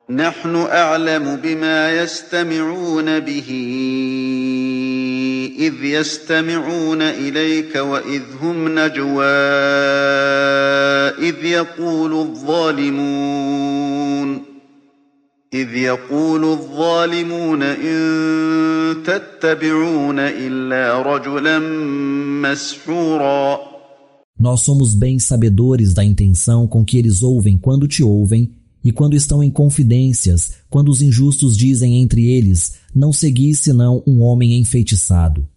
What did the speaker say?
نحن أعلم بما يستمعون به إذ يستمعون إليك وإذ هم نجوى إذ يقول الظالمون إن تتبعون إلا رجلا مسحورا. Nós somos bem sabedores da intenção com que eles ouvem quando te ouvem e quando estão em confidências, quando os injustos dizem entre eles, não seguis senão um homem enfeitiçado.